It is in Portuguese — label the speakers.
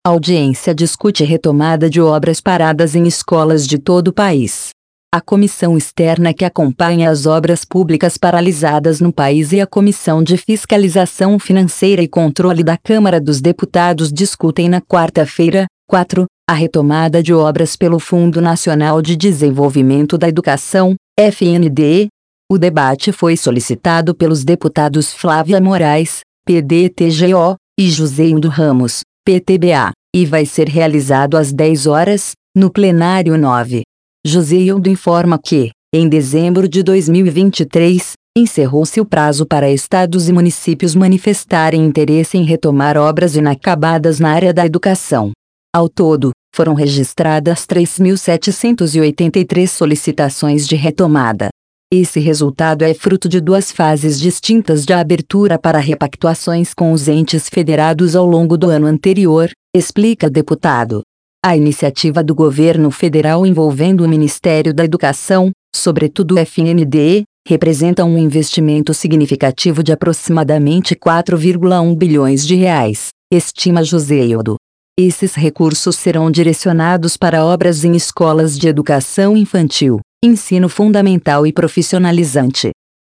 Speaker 1: A audiência discute retomada de obras paradas em escolas de todo o país. A comissão externa que acompanha as obras públicas paralisadas no país e a Comissão de Fiscalização Financeira e Controle da Câmara dos Deputados discutem na quarta-feira, 4, a retomada de obras pelo Fundo Nacional de Desenvolvimento da Educação, FNDE. O debate foi solicitado pelos deputados Flávia Moraes, PDTGO, e Joséildo Ramos, PTBA, e vai ser realizado às 10 horas, no plenário 9. Joséildo informa que, em dezembro de 2023, encerrou-se o prazo para estados e municípios manifestarem interesse em retomar obras inacabadas na área da educação. Ao todo, foram registradas 3.783 solicitações de retomada. Esse resultado é fruto de duas fases distintas de abertura para repactuações com os entes federados ao longo do ano anterior, explica deputado. A iniciativa do governo federal envolvendo o Ministério da Educação, sobretudo o FNDE, representa um investimento significativo de aproximadamente 4,1 bilhões de reais, estima Joséildo. Esses recursos serão direcionados para obras em escolas de educação infantil, ensino fundamental e profissionalizante.